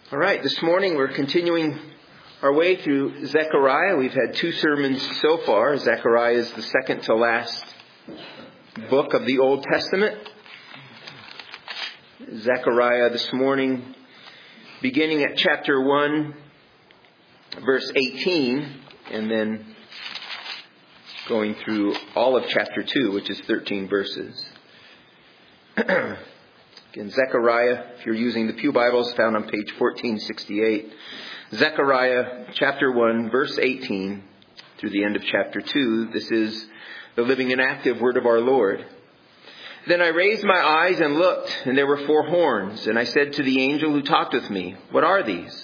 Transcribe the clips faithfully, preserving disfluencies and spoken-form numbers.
All right, this morning we're continuing our way through Zechariah. We've had two sermons so far. Zechariah is the second to last book of the Old Testament. Zechariah this morning, beginning at chapter one, verse eighteen, and then going through all of chapter two, which is thirteen verses. Again, Zechariah, if you're using the Pew Bibles, found on page fourteen sixty-eight. Zechariah chapter one, verse eighteen, through the end of chapter two. This is the living and active word of our Lord. Then I raised my eyes and looked, and there were four horns. And I said to the angel who talked with me, "What are these?"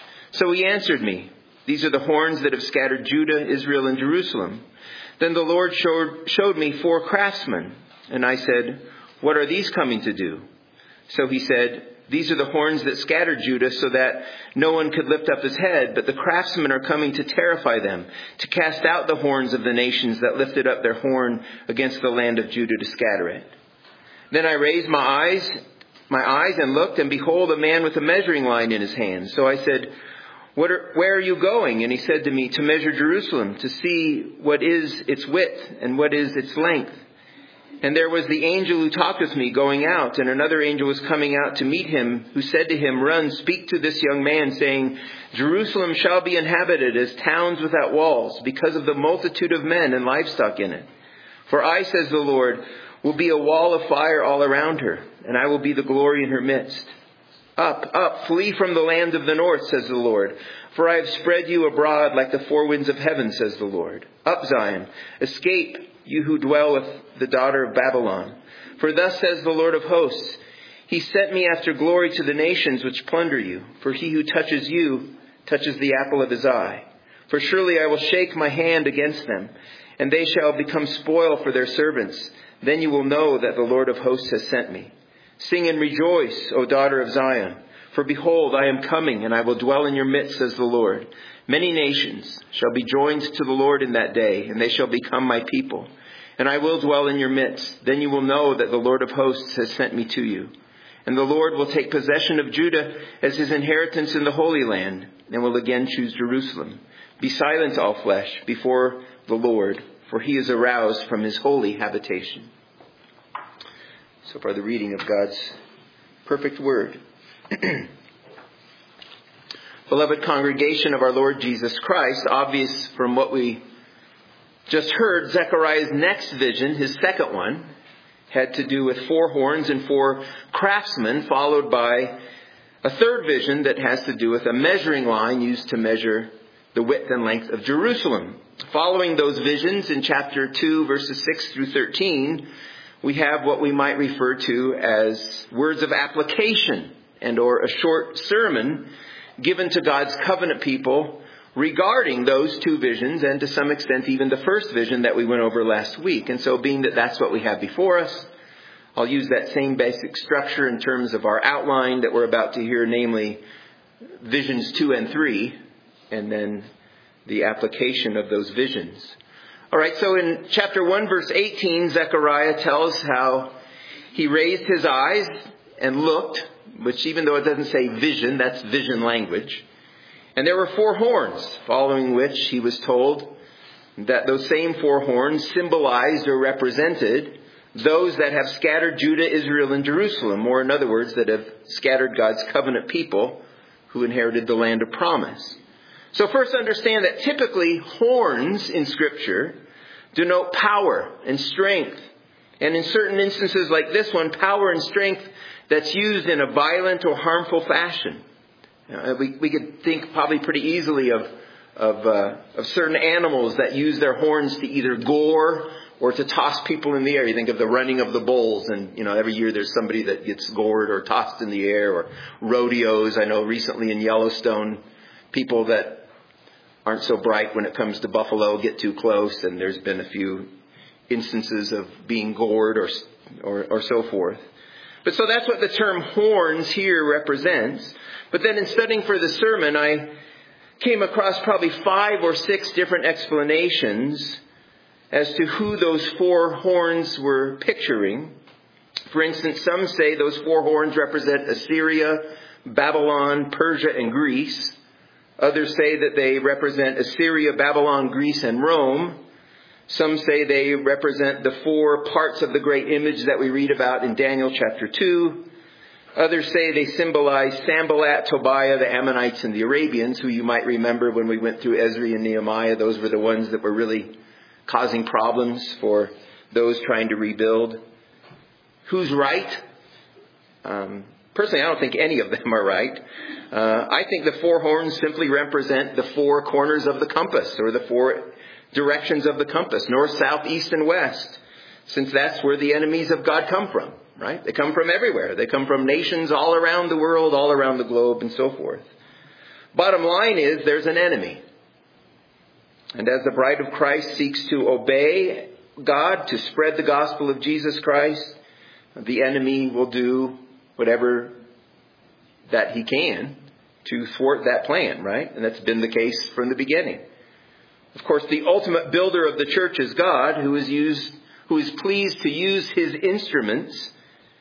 So he answered me, "These are the horns that have scattered Judah, Israel, and Jerusalem." Then the Lord showed, showed me four craftsmen. And I said, "What are these coming to do?" So he said, "These are the horns that scattered Judah so that no one could lift up his head, but the craftsmen are coming to terrify them, to cast out the horns of the nations that lifted up their horn against the land of Judah to scatter it." Then I raised my eyes, my eyes and looked, and behold, a man with a measuring line in his hand. So I said, What are, where are you going?" And he said to me, "To measure Jerusalem, to see what is its width and what is its length." And there was the angel who talked with me going out, and another angel was coming out to meet him, who said to him, "Run, speak to this young man, saying, Jerusalem shall be inhabited as towns without walls, because of the multitude of men and livestock in it. For I, says the Lord, will be a wall of fire all around her, and I will be the glory in her midst. Up, up, flee from the land of the north, says the Lord. For I have spread you abroad like the four winds of heaven, says the Lord. Up, Zion, escape, you who dwell with the daughter of Babylon. For thus says the Lord of hosts, He sent me after glory to the nations which plunder you. For he who touches you touches the apple of his eye. For surely I will shake my hand against them, and they shall become spoil for their servants. Then you will know that the Lord of hosts has sent me. Sing and rejoice, O daughter of Zion. For behold, I am coming, and I will dwell in your midst, says the Lord. Many nations shall be joined to the Lord in that day, and they shall become my people. And I will dwell in your midst. Then you will know that the Lord of hosts has sent me to you. And the Lord will take possession of Judah as his inheritance in the Holy Land, and will again choose Jerusalem. Be silent, all flesh, before the Lord, for he is aroused from his holy habitation." So far, the reading of God's perfect word. Beloved congregation of our Lord Jesus Christ, obvious from what we just heard, Zechariah's next vision, his second one, had to do with four horns and four craftsmen, followed by a third vision that has to do with a measuring line used to measure the width and length of Jerusalem. Following those visions in chapter two, verses six through thirteen, we have what we might refer to as words of application and or a short sermon given to God's covenant people regarding those two visions, and to some extent even the first vision that we went over last week. And so being that that's what we have before us, I'll use that same basic structure in terms of our outline that we're about to hear, namely visions two and three, and then the application of those visions. All right, so in chapter one, verse eighteen, Zechariah tells how he raised his eyes and looked, which even though it doesn't say vision, that's vision language. And there were four horns, following which he was told that those same four horns symbolized or represented those that have scattered Judah, Israel, and Jerusalem, or in other words, that have scattered God's covenant people who inherited the land of promise. So first understand that typically horns in Scripture denote power and strength. And in certain instances like this one, power and strength that's used in a violent or harmful fashion. Uh, we, we could think probably pretty easily of of, uh, of certain animals that use their horns to either gore or to toss people in the air. You think of the running of the bulls, and you know every year there's somebody that gets gored or tossed in the air, or rodeos. I know recently in Yellowstone, people that aren't so bright when it comes to buffalo get too close, and there's been a few instances of being gored or or, or so forth. But so that's what the term horns here represents. But then in studying for the sermon, I came across probably five or six different explanations as to who those four horns were picturing. For instance, some say those four horns represent Assyria, Babylon, Persia, and Greece. Others say that they represent Assyria, Babylon, Greece, and Rome. Some say they represent the four parts of the great image that we read about in Daniel chapter two. Others say they symbolize Sanballat, Tobiah, the Ammonites, and the Arabians, who you might remember when we went through Ezra and Nehemiah. Those were the ones that were really causing problems for those trying to rebuild. Who's right? Um, personally, I don't think any of them are right. Uh, I think the four horns simply represent the four corners of the compass, or the four directions of the compass, north, south, east, and west, since that's where the enemies of God come from, right? They come from everywhere. They come from nations all around the world, all around the globe, and so forth. Bottom line is, there's an enemy. And as the bride of Christ seeks to obey God, to spread the gospel of Jesus Christ, the enemy will do whatever that he can to thwart that plan, right? And that's been the case from the beginning. Of course, the ultimate builder of the church is God, who is used, who is pleased to use his instruments.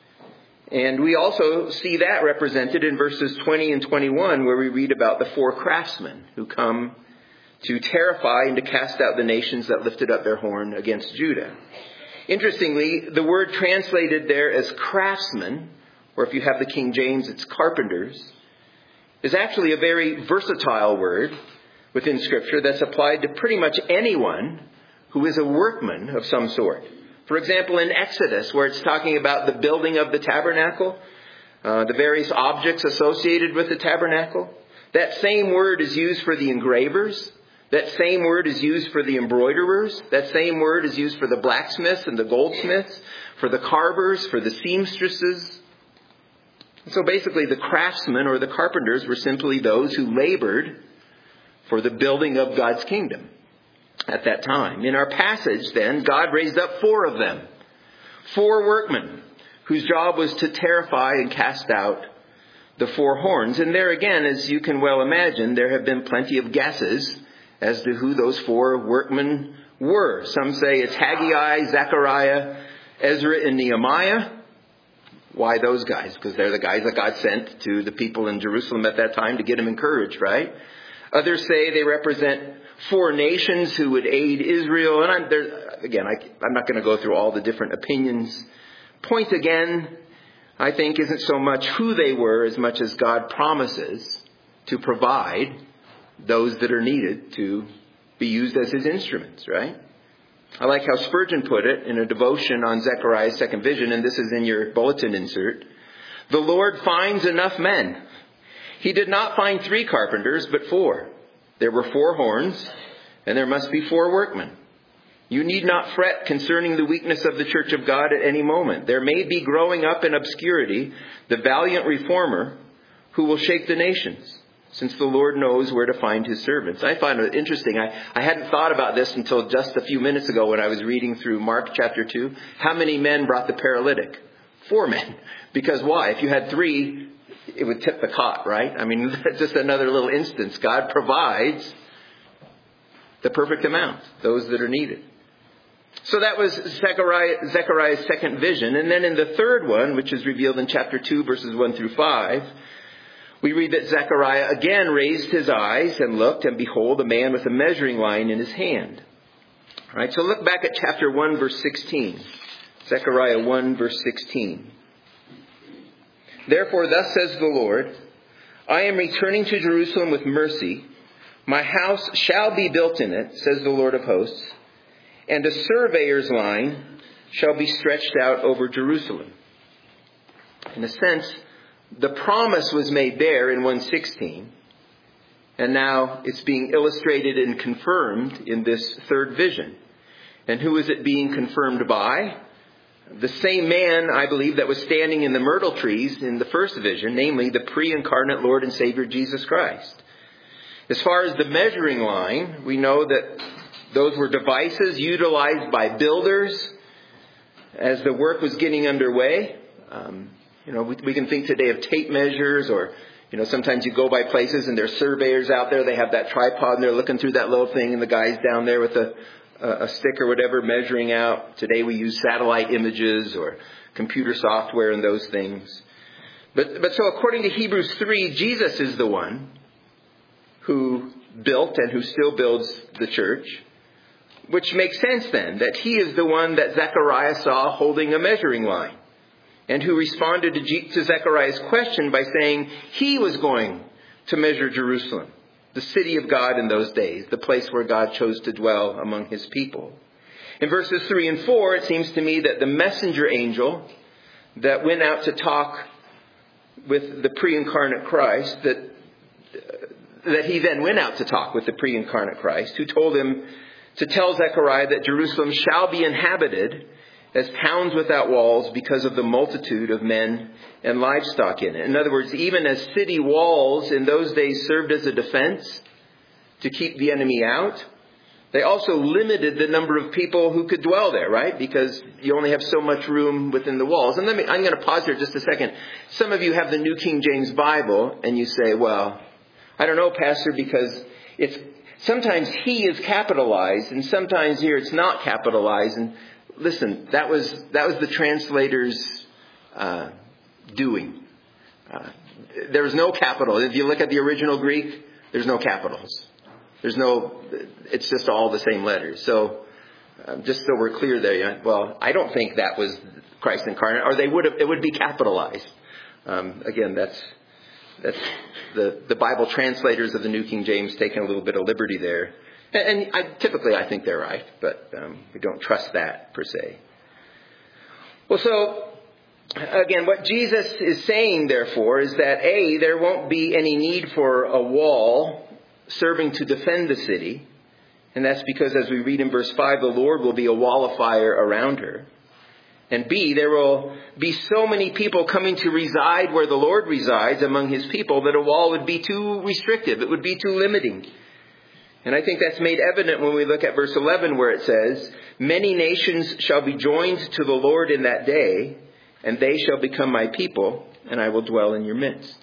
And we also see that represented in verses twenty and twenty-one, where we read about the four craftsmen who come to terrify and to cast out the nations that lifted up their horn against Judah. Interestingly, the word translated there as craftsmen, or if you have the King James, it's carpenters, is actually a very versatile word within Scripture that's applied to pretty much anyone who is a workman of some sort. For example, in Exodus, where it's talking about the building of the tabernacle, uh, the various objects associated with the tabernacle, that same word is used for the engravers. That same word is used for the embroiderers. That same word is used for the blacksmiths and the goldsmiths, for the carvers, for the seamstresses. So basically, the craftsmen or the carpenters were simply those who labored for the building of God's kingdom at that time. In our passage, then, God raised up four of them. Four workmen whose job was to terrify and cast out the four horns. And there again, as you can well imagine, there have been plenty of guesses as to who those four workmen were. Some say it's Haggai, Zechariah, Ezra, and Nehemiah. Why those guys? Because they're the guys that God sent to the people in Jerusalem at that time to get them encouraged, right? Others say they represent four nations who would aid Israel. And I'm, there, again, I, I'm not going to go through all the different opinions. Point again, I think, isn't so much who they were as much as God promises to provide those that are needed to be used as his instruments, right? I like how Spurgeon put it in a devotion on Zechariah's second vision, and this is in your bulletin insert. The Lord finds enough men. He did not find three carpenters, but four. There were four horns, and there must be four workmen. You need not fret concerning the weakness of the church of God at any moment. There may be growing up in obscurity the valiant reformer who will shake the nations, since the Lord knows where to find his servants. I find it interesting. I, I hadn't thought about this until just a few minutes ago when I was reading through Mark chapter two. How many men brought the paralytic? Four men. Because why? If you had three, it would tip the cot, right? I mean, just another little instance. God provides the perfect amount, those that are needed. So that was Zechariah, Zechariah's second vision. And then in the third one, which is revealed in chapter two, verses one through five, we read that Zechariah again raised his eyes and looked, and behold, a man with a measuring line in his hand. All right, so look back at chapter one, verse sixteen. Zechariah one, verse sixteen. Therefore, thus says the Lord, I am returning to Jerusalem with mercy. My house shall be built in it, says the Lord of hosts, and a surveyor's line shall be stretched out over Jerusalem. In a sense, the promise was made there in one sixteen, and now it's being illustrated and confirmed in this third vision. And who is it being confirmed by? The same man, I believe, that was standing in the myrtle trees in the first vision, namely the pre-incarnate Lord and Savior Jesus Christ. As far as the measuring line, we know that those were devices utilized by builders as the work was getting underway. Um, You know, we, we can think today of tape measures, or, you know, sometimes you go by places and there's surveyors out there. They have that tripod and they're looking through that little thing, and the guy's down there with a, a, a stick or whatever measuring out. Today we use satellite images or computer software and those things. But, but so according to Hebrews three, Jesus is the one who built and who still builds the church, which makes sense then, that he is the one that Zechariah saw holding a measuring line, and who responded to, G- to Zechariah's question by saying he was going to measure Jerusalem, the city of God in those days, the place where God chose to dwell among his people. In verses three and four, it seems to me that the messenger angel that went out to talk with the pre-incarnate Christ, that, uh, that he then went out to talk with the pre-incarnate Christ, who told him to tell Zechariah that Jerusalem shall be inhabited as towns without walls because of the multitude of men and livestock in it. In other words, even as city walls in those days served as a defense to keep the enemy out, they also limited the number of people who could dwell there, right? Because you only have so much room within the walls. And let me, I'm going to pause here just a second. Some of you have the New King James Bible and you say, well, I don't know, Pastor, because it's sometimes he is capitalized and sometimes here it's not capitalized. And listen, that was that was the translator's uh, doing. Uh, there was no capital. If you look at the original Greek, there's no capitals. There's no, it's just all the same letters. So uh, just so we're clear there, yeah, well, I don't think that was Christ incarnate, or they would have, it would be capitalized. Um, again, that's that's the, the Bible translators of the New King James taking a little bit of liberty there. And, and I, typically I think they're right, but um, we don't trust that per se. Well, so again, what Jesus is saying, therefore, is that A, there won't be any need for a wall serving to defend the city. And that's because, as we read in verse five, the Lord will be a wall of fire around her. And B, there will be so many people coming to reside where the Lord resides among his people that a wall would be too restrictive. It would be too limiting. And I think that's made evident when we look at verse eleven, where it says, many nations shall be joined to the Lord in that day, and they shall become my people, and I will dwell in your midst.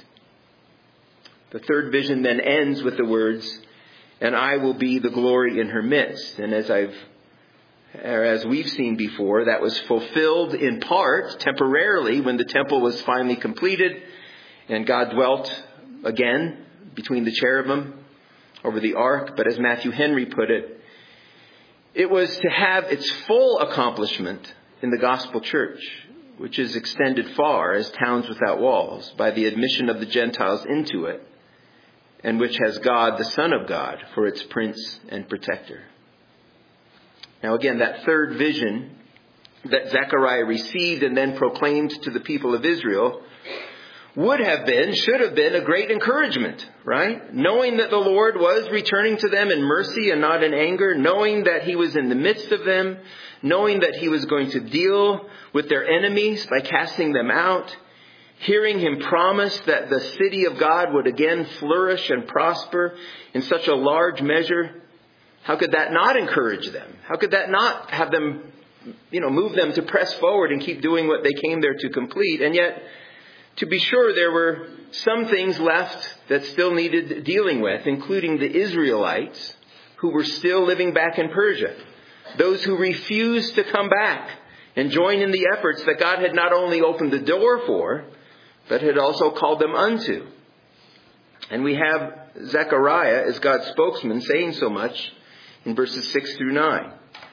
The third vision then ends with the words, and I will be the glory in her midst. And as I've, or as we've seen before, that was fulfilled in part, temporarily, when the temple was finally completed and God dwelt again between the cherubim over the ark. But as Matthew Henry put it, it was to have its full accomplishment in the gospel church, which is extended far as towns without walls by the admission of the Gentiles into it, and which has God, the Son of God, for its prince and protector. Now again, that third vision that Zechariah received and then proclaimed to the people of Israel would have been, should have been, a great encouragement, right? Knowing that the Lord was returning to them in mercy and not in anger, knowing that he was in the midst of them, knowing that he was going to deal with their enemies by casting them out, hearing him promise that the city of God would again flourish and prosper in such a large measure. How could that not encourage them? How could that not have them, you know, move them to press forward and keep doing what they came there to complete? And yet, to be sure, there were some things left that still needed dealing with, including the Israelites who were still living back in Persia. Those who refused to come back and join in the efforts that God had not only opened the door for, but had also called them unto. And we have Zechariah as God's spokesman saying so much in verses six through nine.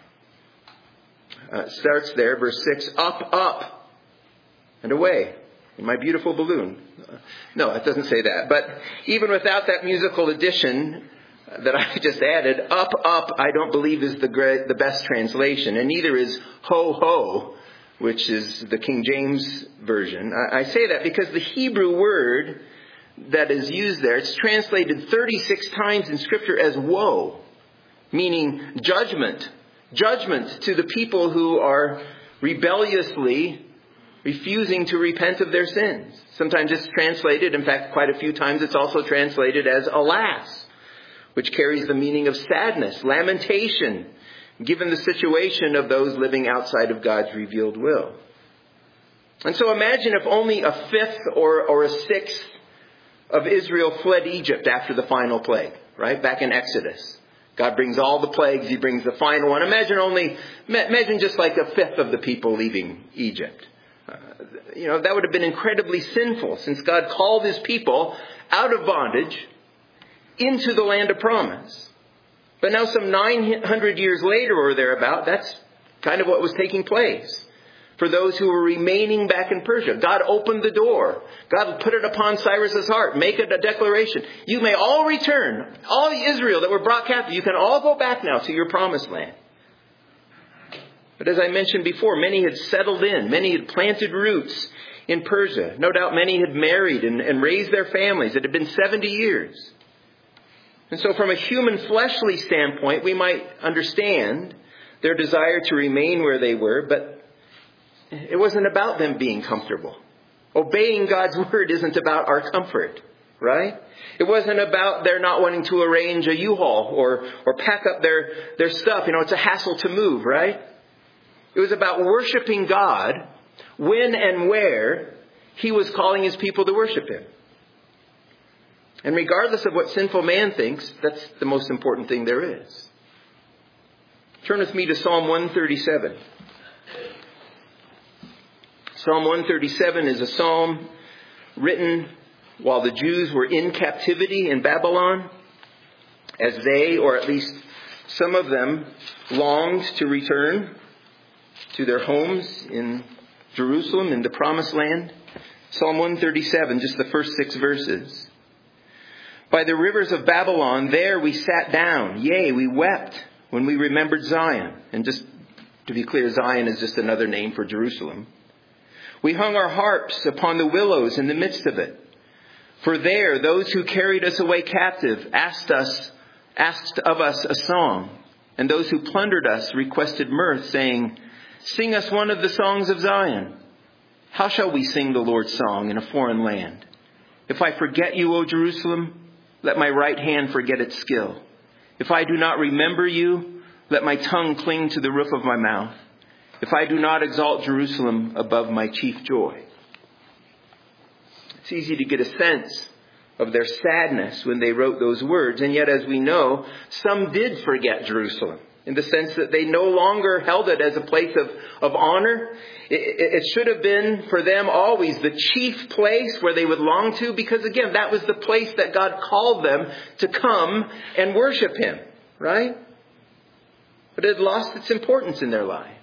Uh, it starts there, verse six, up, up, and away in my beautiful balloon. Uh, no, it doesn't say that. But even without that musical addition that I just added, up, up, I don't believe is the great, the best translation. And neither is ho, ho, which is the King James Version. I say that because the Hebrew word that is used there, it's translated thirty-six times in Scripture as woe, meaning judgment. Judgment to the people who are rebelliously refusing to repent of their sins. Sometimes it's translated, in fact, quite a few times it's also translated as alas, which carries the meaning of sadness, lamentation, given the situation of those living outside of God's revealed will. And so imagine if only a fifth or, or a sixth of Israel fled Egypt after the final plague, right? Back in Exodus. God brings all the plagues. He brings the final one. Imagine only, imagine just like a fifth of the people leaving Egypt. Uh, you know, that would have been incredibly sinful, since God called his people out of bondage into the land of promise. But now some nine hundred years later or thereabout, that's kind of what was taking place for those who were remaining back in Persia. God opened the door. God put it upon Cyrus's heart. Make it a declaration. You may all return. All the Israel that were brought captive, you can all go back now to your promised land. But as I mentioned before, many had settled in. Many had planted roots in Persia. No doubt many had married and, and raised their families. It had been seventy years. And so from a human fleshly standpoint, we might understand their desire to remain where they were, but it wasn't about them being comfortable. Obeying God's word isn't about our comfort, right? It wasn't about their not wanting to arrange a U-Haul or, or pack up their, their stuff. You know, it's a hassle to move, right? It was about worshiping God when and where he was calling his people to worship him. And regardless of what sinful man thinks, that's the most important thing there is. Turn with me to Psalm one thirty-seven. Psalm one thirty-seven is a psalm written while the Jews were in captivity in Babylon, as they, or at least some of them, longed to return to their homes in Jerusalem, in the promised land. Psalm one thirty-seven, just the first six verses. By the rivers of Babylon, there we sat down. Yea, we wept when we remembered Zion. And just to be clear, Zion is just another name for Jerusalem. We hung our harps upon the willows in the midst of it. For there, those who carried us away captive asked us, asked of us a song. And those who plundered us requested mirth, saying, sing us one of the songs of Zion. How shall we sing the Lord's song in a foreign land? If I forget you, O Jerusalem, let my right hand forget its skill. If I do not remember you, let my tongue cling to the roof of my mouth. If I do not exalt Jerusalem above my chief joy. It's easy to get a sense of their sadness when they wrote those words. And yet, as we know, some did forget Jerusalem, in the sense that they no longer held it as a place of, of honor. It, it should have been for them always the chief place where they would long to, because again, that was the place that God called them to come and worship him, right? But it had lost its importance in their lives.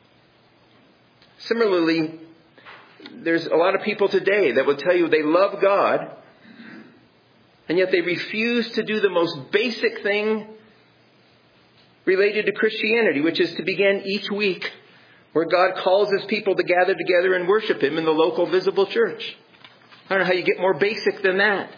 Similarly, there's a lot of people today that will tell you they love God, and yet they refuse to do the most basic thing related to Christianity, which is to begin each week where God calls his people to gather together and worship him in the local visible church. I don't know how you get more basic than that.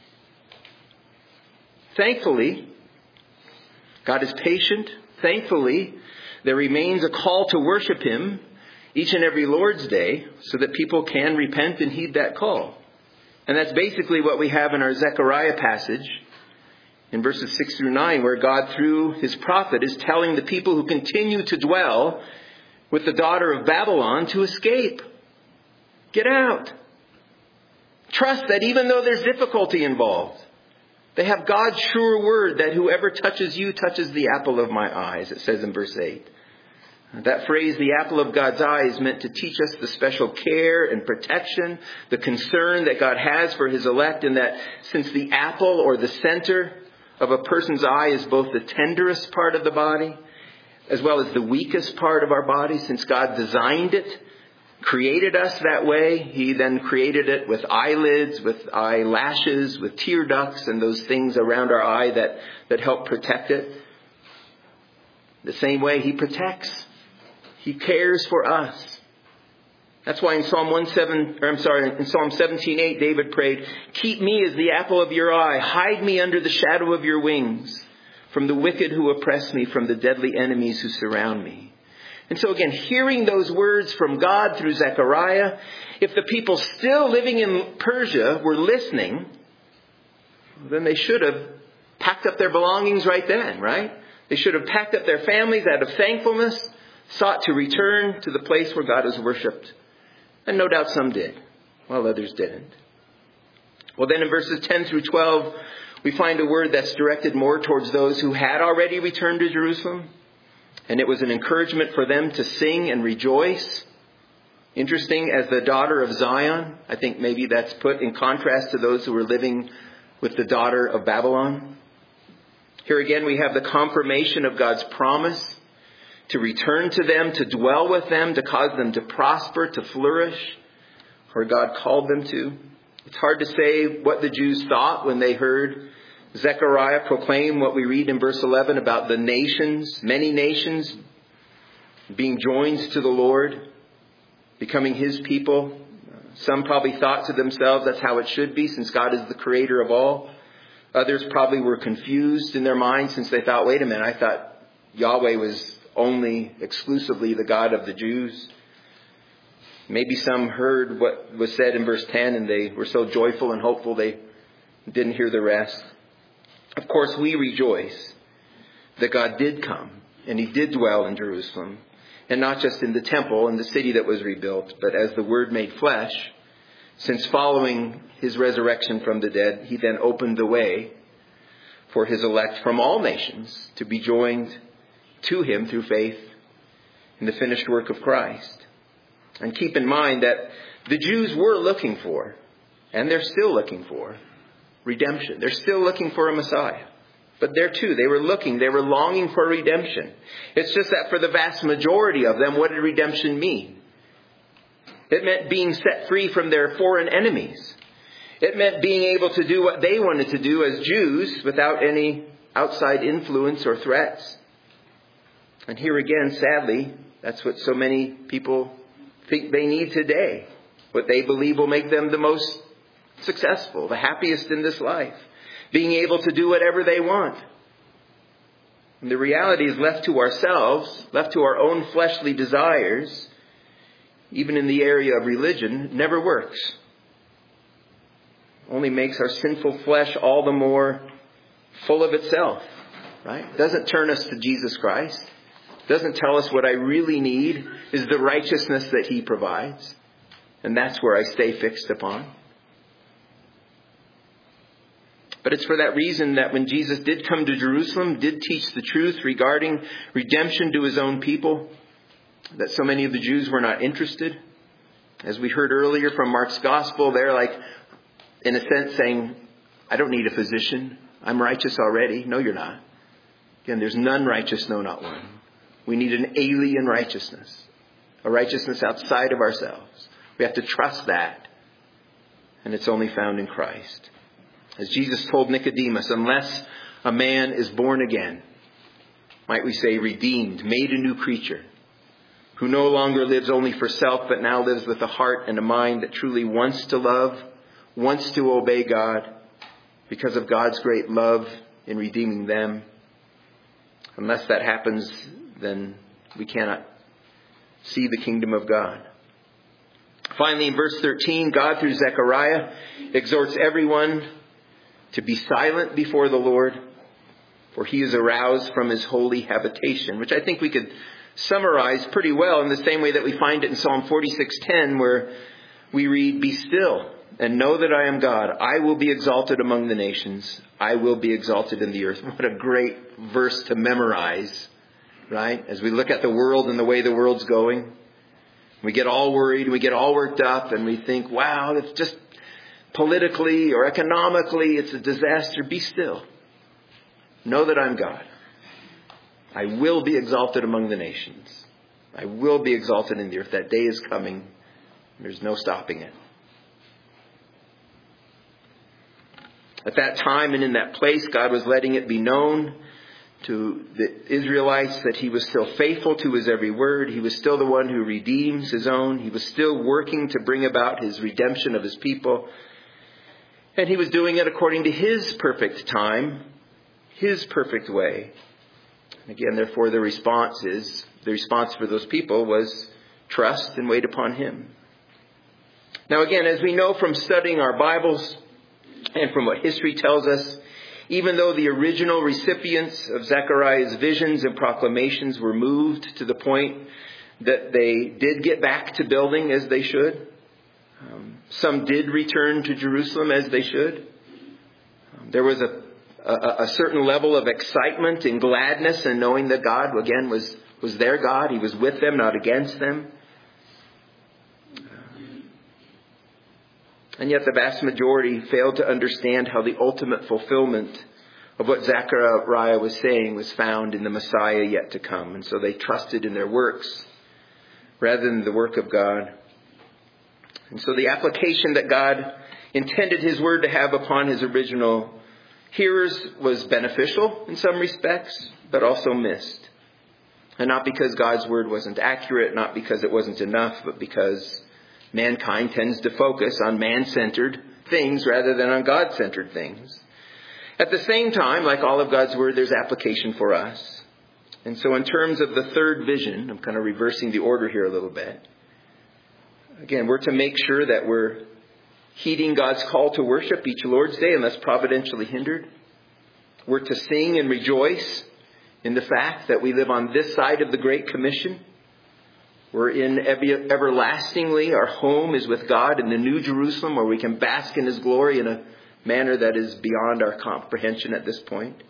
Thankfully, God is patient. Thankfully, there remains a call to worship him each and every Lord's Day so that people can repent and heed that call. And that's basically what we have in our Zechariah passage in verses six through nine, where God, through his prophet, is telling the people who continue to dwell with the daughter of Babylon to escape. Get out. Trust that even though there's difficulty involved, they have God's sure word that whoever touches you touches the apple of my eyes, it says in verse eight. That phrase, the apple of God's eye, is meant to teach us the special care and protection, the concern that God has for his elect, and that since the apple or the center of a person's eye is both the tenderest part of the body as well as the weakest part of our body, since God designed it, created us that way, he then created it with eyelids, with eyelashes, with tear ducts, and those things around our eye that, that help protect it. The same way he protects. He cares for us. That's why in Psalm one seven, or I'm sorry, in Psalm seventeen eight, David prayed, keep me as the apple of your eye. Hide me under the shadow of your wings from the wicked who oppress me, from the deadly enemies who surround me. And so again, hearing those words from God through Zechariah, if the people still living in Persia were listening, then they should have packed up their belongings right then, right? They should have packed up their families out of thankfulness, sought to return to the place where God is worshipped. And no doubt some did, while others didn't. Well, then in verses ten through twelve, we find a word that's directed more towards those who had already returned to Jerusalem. And it was an encouragement for them to sing and rejoice. Interesting, as the daughter of Zion, I think maybe that's put in contrast to those who were living with the daughter of Babylon. Here again, we have the confirmation of God's promise to return to them, to dwell with them, to cause them to prosper, to flourish, where God called them to. It's hard to say what the Jews thought when they heard Zechariah proclaim what we read in verse eleven about the nations, many nations being joined to the Lord, becoming his people. Some probably thought to themselves that's how it should be, since God is the creator of all. Others probably were confused in their minds, since they thought, wait a minute, I thought Yahweh was only exclusively the God of the Jews. Maybe some heard what was said in verse ten and they were so joyful and hopeful they didn't hear the rest. Of course, we rejoice that God did come and he did dwell in Jerusalem, and not just in the temple and the city that was rebuilt, but as the Word made flesh. Since following his resurrection from the dead, he then opened the way for his elect from all nations to be joined to him through faith in the finished work of Christ. And keep in mind that the Jews were looking for, and they're still looking for, redemption. They're still looking for a Messiah. But there too, they were looking, they were longing for redemption. It's just that for the vast majority of them, what did redemption mean? It meant being set free from their foreign enemies. It meant being able to do what they wanted to do as Jews without any outside influence or threats. And here again, sadly, that's what so many people think they need today. What they believe will make them the most successful, the happiest in this life. Being able to do whatever they want. And the reality is, left to ourselves, left to our own fleshly desires, even in the area of religion, never works. Only makes our sinful flesh all the more full of itself, right? Doesn't turn us to Jesus Christ. Doesn't tell us what I really need is the righteousness that he provides. And that's where I stay fixed upon. But it's for that reason that when Jesus did come to Jerusalem, did teach the truth regarding redemption to his own people, that so many of the Jews were not interested. As we heard earlier from Mark's gospel, they're like, in a sense, saying, I don't need a physician. I'm righteous already. No, you're not. Again, there's none righteous, no, not one. We need an alien righteousness, a righteousness outside of ourselves. We have to trust that. And it's only found in Christ. As Jesus told Nicodemus, unless a man is born again, might we say redeemed, made a new creature, who no longer lives only for self, but now lives with a heart and a mind that truly wants to love, wants to obey God, because of God's great love in redeeming them. Unless that happens, then we cannot see the kingdom of God. Finally, in verse thirteen, God through Zechariah exhorts everyone to be silent before the Lord, for he is aroused from his holy habitation, which I think we could summarize pretty well in the same way that we find it in Psalm forty-six ten, where we read, be still and know that I am God. I will be exalted among the nations. I will be exalted in the earth. What a great verse to memorize, right? As we look at the world and the way the world's going, we get all worried, we get all worked up, and we think, wow, it's just politically or economically, it's a disaster. Be still. Know that I'm God. I will be exalted among the nations. I will be exalted in the earth. That day is coming. There's no stopping it. At that time and in that place, God was letting it be known to the Israelites that he was still faithful to his every word. He was still the one who redeems his own. He was still working to bring about his redemption of his people. And he was doing it according to his perfect time, his perfect way. Again, therefore, the response is, the response for those people was trust and wait upon him. Now again, as we know from studying our Bibles and from what history tells us, even though the original recipients of Zechariah's visions and proclamations were moved to the point that they did get back to building as they should, um, some did return to Jerusalem as they should. Um, there was a, a, a certain level of excitement and gladness in knowing that God, again, was, was their God. He was with them, not against them. And yet the vast majority failed to understand how the ultimate fulfillment of what Zechariah was saying was found in the Messiah yet to come. And so they trusted in their works rather than the work of God. And so the application that God intended his word to have upon his original hearers was beneficial in some respects, but also missed. And not because God's word wasn't accurate, not because it wasn't enough, but because mankind tends to focus on man-centered things rather than on God-centered things. At the same time, like all of God's word, there's application for us. And so in terms of the third vision, I'm kind of reversing the order here a little bit. Again, we're to make sure that we're heeding God's call to worship each Lord's Day unless providentially hindered. We're to sing and rejoice in the fact that we live on this side of the Great Commission. We're in ever- everlastingly. Our home is with God in the New Jerusalem, where we can bask in his glory in a manner that is beyond our comprehension at this point.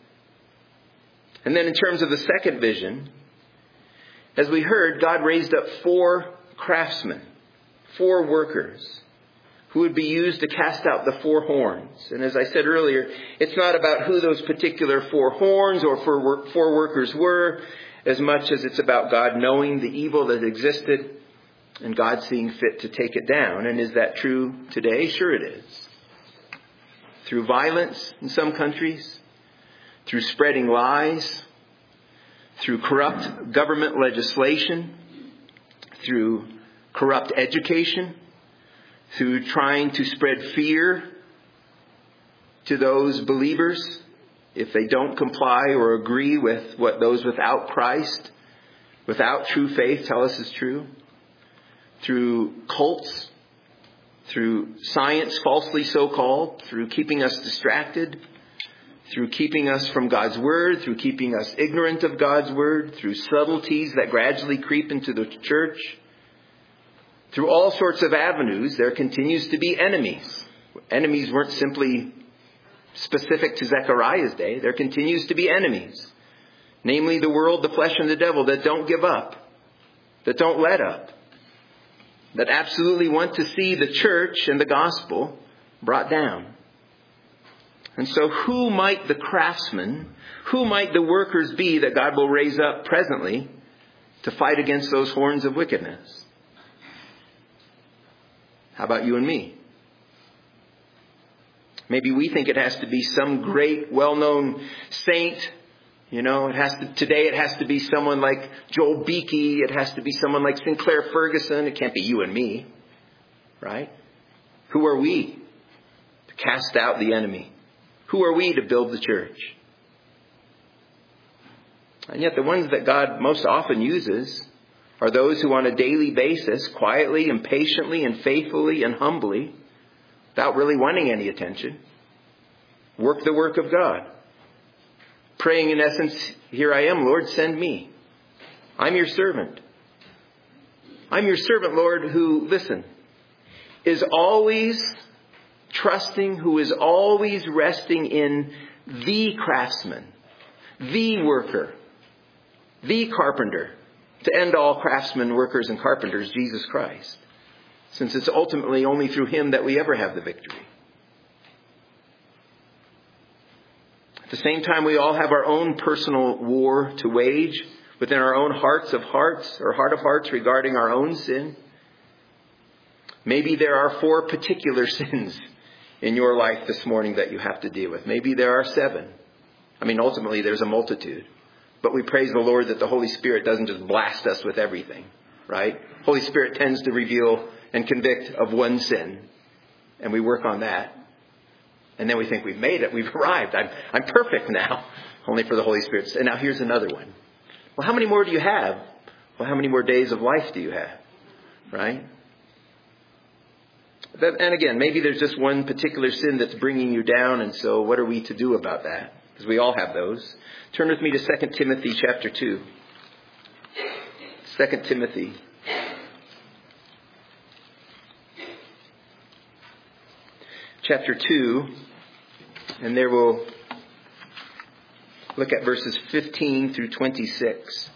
And then in terms of the second vision, as we heard, God raised up four craftsmen, four workers, who would be used to cast out the four horns. And as I said earlier, it's not about who those particular four horns or four workers were, as much as it's about God knowing the evil that existed and God seeing fit to take it down. And is that true today? Sure it is. Through violence in some countries, through spreading lies, through corrupt government legislation, through corrupt education, through trying to spread fear to those believers if they don't comply or agree with what those without Christ, without true faith, tell us is true. Through cults, through science falsely so-called, through keeping us distracted, through keeping us from God's word, through keeping us ignorant of God's word, through subtleties that gradually creep into the church. Through all sorts of avenues, there continues to be enemies. Enemies weren't simply specific to Zechariah's day. There continues to be enemies. Namely the world, the flesh, and the devil that don't give up, that don't let up, that absolutely want to see the church and the gospel brought down. And so who might the craftsmen, who might the workers be that God will raise up presently to fight against those horns of wickedness? How about you and me? Maybe we think it has to be some great, well-known saint. You know, it has to, today it has to be someone like Joel Beakey. It has to be someone like Sinclair Ferguson. It can't be you and me, right? Who are we to cast out the enemy? Who are we to build the church? And yet the ones that God most often uses are those who on a daily basis, quietly and patiently and faithfully and humbly, without really wanting any attention, work the work of God. Praying in essence, here I am, Lord, send me. I'm your servant. I'm your servant, Lord, who, listen, is always trusting, who is always resting in the craftsman, the worker, the carpenter, to end all craftsmen, workers, and carpenters, Jesus Christ. Since it's ultimately only through him that we ever have the victory. At the same time, we all have our own personal war to wage within our own hearts of hearts, or heart of hearts, regarding our own sin. Maybe there are four particular sins in your life this morning that you have to deal with. Maybe there are seven. I mean, ultimately, there's a multitude. But we praise the Lord that the Holy Spirit doesn't just blast us with everything, right? Holy Spirit tends to reveal and convict of one sin. And we work on that. And then we think we've made it. We've arrived. I'm, I'm perfect now. Only for the Holy Spirit. And now here's another one. Well, how many more do you have? Well, how many more days of life do you have? Right? And again, maybe there's just one particular sin that's bringing you down. And so what are we to do about that? Because we all have those. Turn with me to Second Timothy chapter two. Second Timothy. Chapter two. And there we'll look at verses fifteen through twenty-six.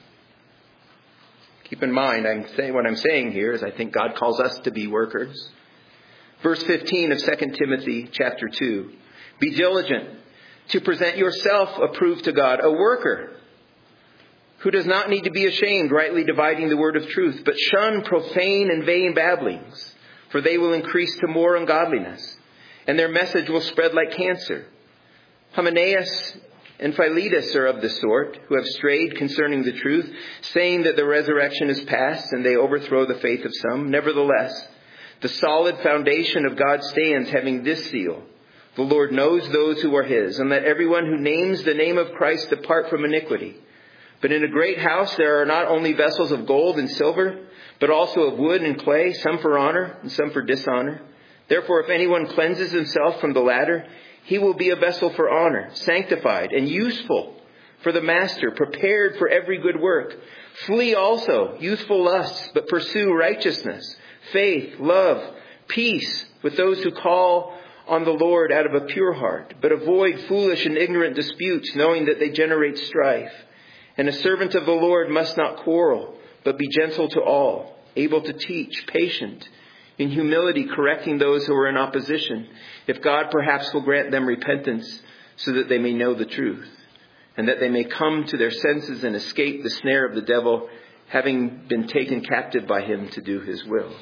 Keep in mind, I'm saying what I'm saying here is I think God calls us to be workers. Verse fifteen of Second Timothy chapter two. Be diligent to present yourself approved to God, a worker who does not need to be ashamed, rightly dividing the word of truth, but shun profane and vain babblings, for they will increase to more ungodliness, and their message will spread like cancer. Hymenaeus and Philetus are of the sort, who have strayed concerning the truth, saying that the resurrection is past, and they overthrow the faith of some. Nevertheless, the solid foundation of God stands, having this seal: the Lord knows those who are his, and let everyone who names the name of Christ depart from iniquity. But in a great house there are not only vessels of gold and silver, but also of wood and clay, some for honor and some for dishonor. Therefore, if anyone cleanses himself from the latter, he will be a vessel for honor, sanctified and useful for the master, prepared for every good work. Flee also youthful lusts, but pursue righteousness, faith, love, peace with those who call on the Lord out of a pure heart. But avoid foolish and ignorant disputes, knowing that they generate strife. And a servant of the Lord must not quarrel, but be gentle to all, able to teach, patient, in humility correcting those who are in opposition, if God perhaps will grant them repentance, so that they may know the truth, and that they may come to their senses and escape the snare of the devil, having been taken captive by him to do his will.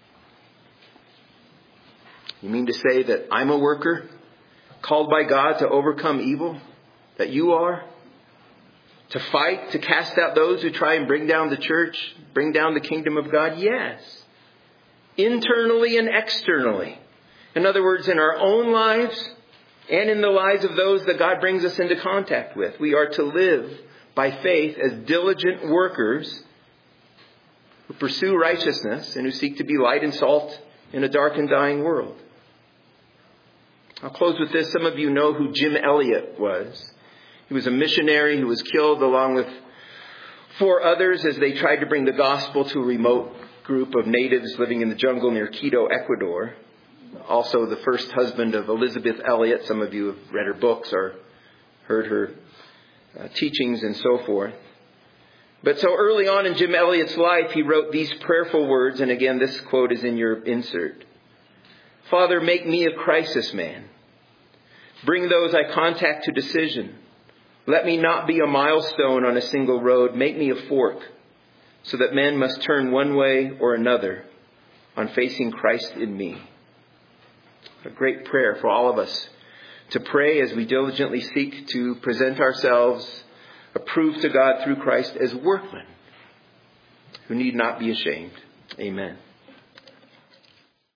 You mean to say that I'm a worker, called by God to overcome evil? That you are? To fight, to cast out those who try and bring down the church, bring down the kingdom of God? Yes. Internally and externally. In other words, in our own lives and in the lives of those that God brings us into contact with. We are to live by faith as diligent workers who pursue righteousness and who seek to be light and salt in a dark and dying world. I'll close with this. Some of you know who Jim Elliot was. He was a missionary who was killed along with four others as they tried to bring the gospel to a remote group of natives living in the jungle near Quito, Ecuador. Also the first husband of Elizabeth Elliot. Some of you have read her books or heard her uh, teachings and so forth. But so early on in Jim Elliot's life, he wrote these prayerful words. And again, this quote is in your insert. Father, make me a crisis man. Bring those I contact to decision. Let me not be a milestone on a single road. Make me a fork, so that men must turn one way or another on facing Christ in me. A great prayer for all of us to pray as we diligently seek to present ourselves approved to God through Christ as workmen who need not be ashamed. Amen.